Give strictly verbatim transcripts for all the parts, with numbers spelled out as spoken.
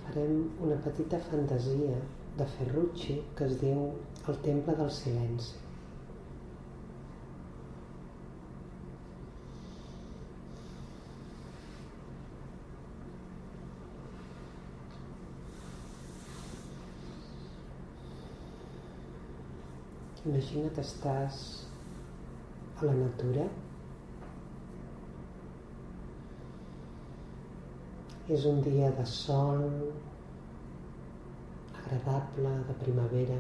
farem una petita fantasia de Ferrucci que es diu El temple del silenci. Imagina que estàs a la natura. És un dia de sol, agradable, de primavera.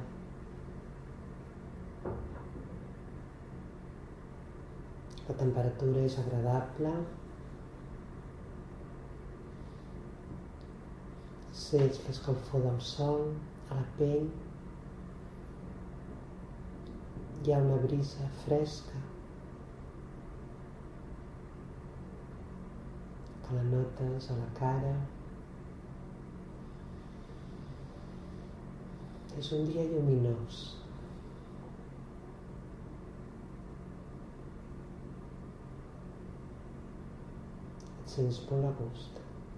La temperatura és agradable. Sents l'escalfor del sol a la pell. Hi ha una brisa fresca que la notes a la cara. És un dia lluminós. Et sents molt a gust.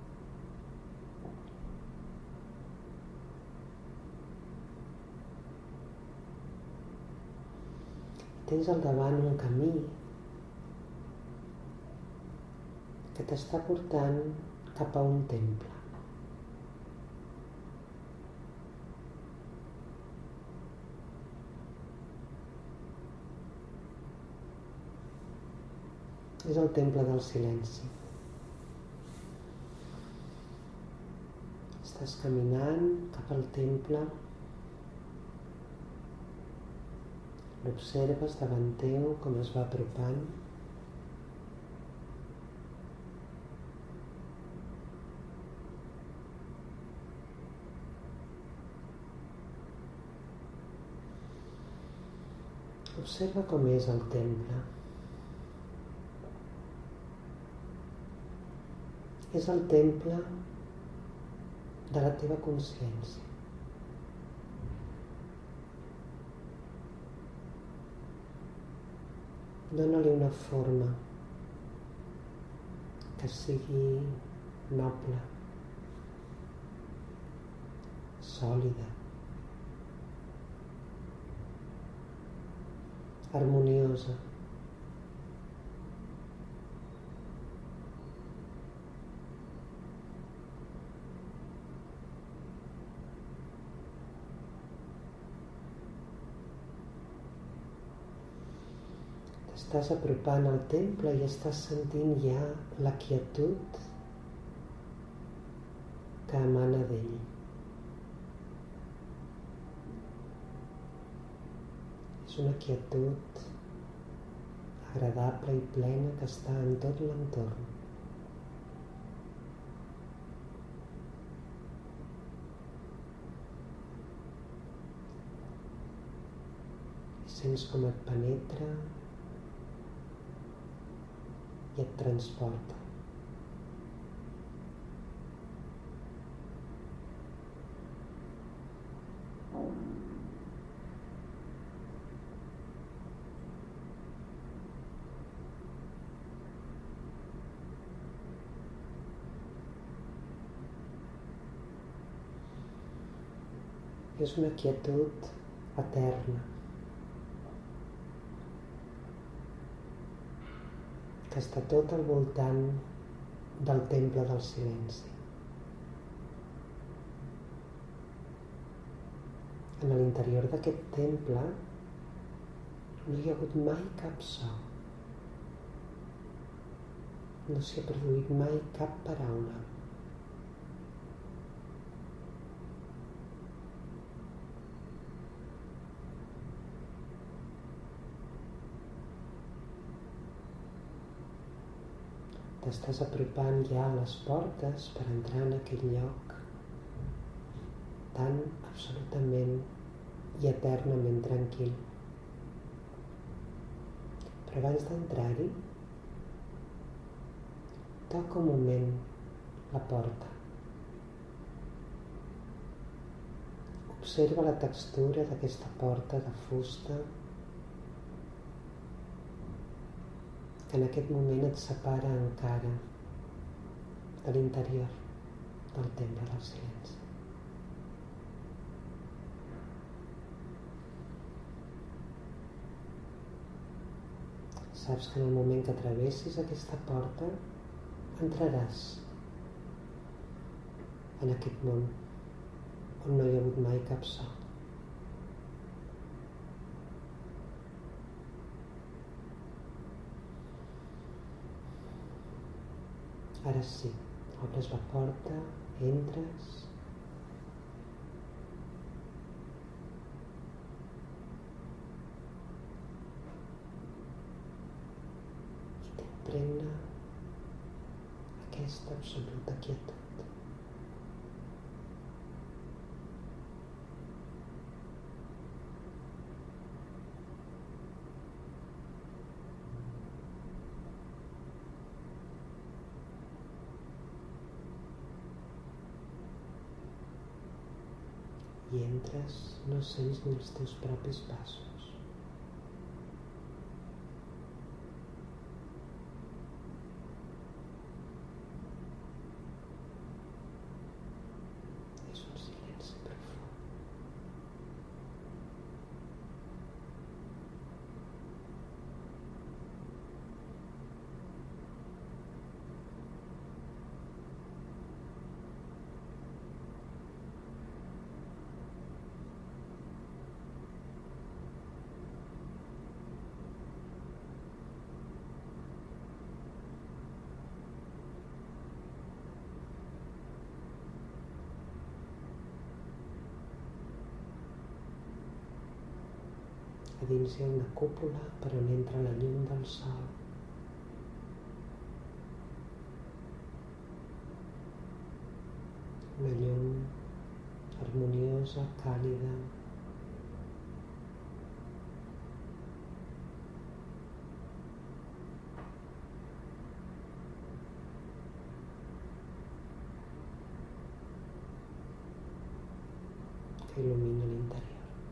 Tens al davant un camí que t'està portant cap a un temple. És el temple del silenci. Estàs caminant cap al temple. L'observes davant teu com es va apropant. Observa com és el temple. És el temple de la teva consciència. Dóna-li una forma que sigui noble, sòlida, harmoniosa. Estàs apropant al temple i estàs sentint ja la quietud que emana d'ell. És una quietud agradable i plena que està en tot l'entorn. I sents com et penetra i et transporta. És una quietud eterna que està tot al voltant del temple del silenci. En l'interior d'aquest temple no hi ha hagut mai cap so. No s'hi ha produït mai cap paraula. T'estàs apropant ja a les portes per entrar en aquell lloc tan absolutament i eternament tranquil. Però abans d'entrar-hi, toca un moment la porta. Observa la textura d'aquesta porta de fusta que en aquest moment et separa encara de l'interior. del temple del silenci. Saps que en el moment que travessis aquesta porta entraràs en aquest món on no hi ha hagut mai cap so. Ara sí, obres la porta, entres i t'impregna aquesta absoluta quietud. I entres, no sents ni els teus propis passos. És un silenci profund. A dins hi ha una cúpula per on entra la llum del sol. Una llum harmoniosa, càlida. Que il·lumina l'interior.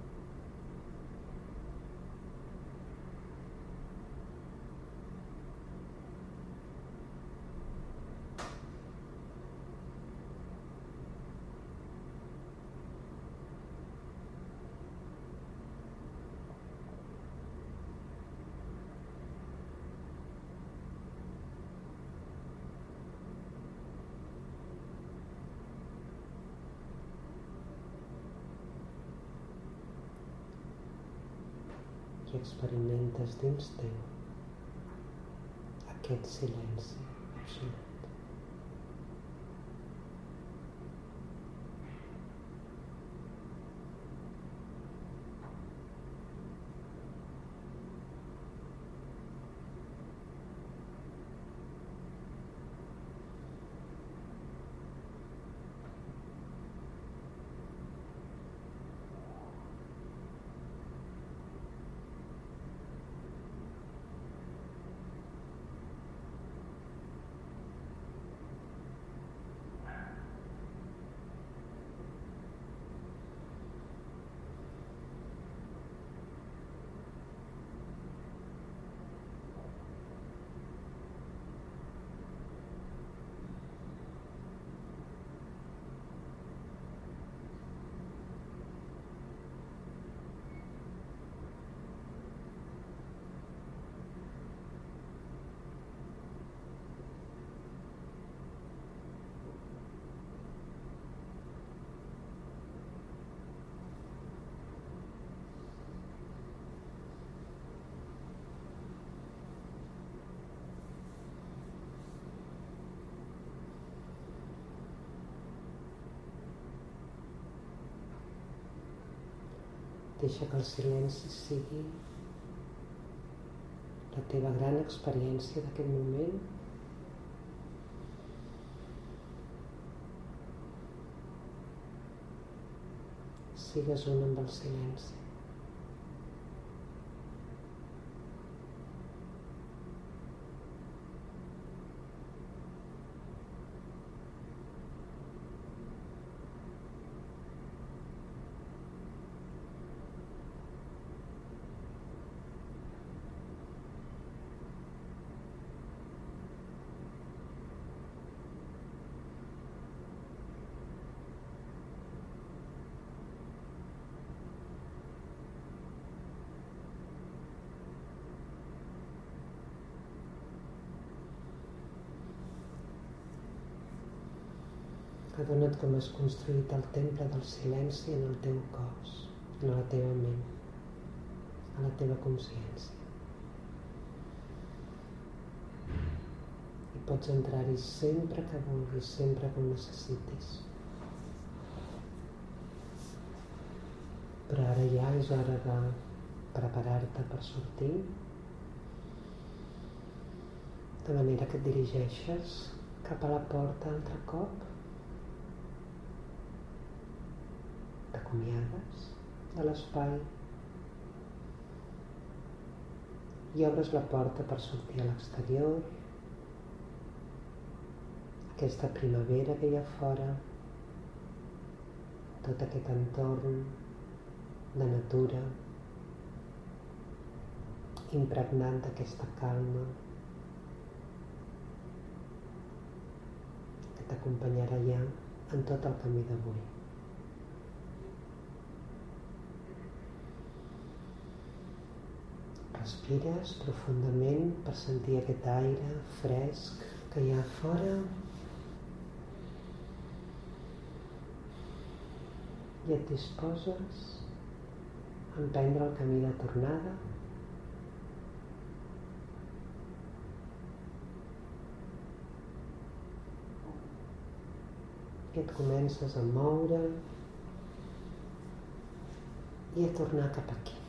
I experimentes dins teu aquest silenci absolut. Deixa que el silenci sigui la teva gran experiència d'aquest moment. Sigues un amb el silenci. Adona't com has construït el temple del silenci en el teu cos, en la teva ment, a la teva consciència. I pots entrar-hi sempre que vulguis, sempre que ho necessitis. Però ara ja és hora de preparar-te per sortir, de manera que et dirigeixes cap a la porta altre cop, t'acomiades de l'espai i obres la porta per sortir a l'exterior, aquesta primavera que hi ha fora, tot aquest entorn de natura, impregnat d'aquesta calma que t'acompanyarà ja en tot el camí d'avui. Respires profundament per sentir aquest aire fresc que hi ha a fora i et disposes a emprendre el camí de tornada i et comences a moure i a tornar cap aquí.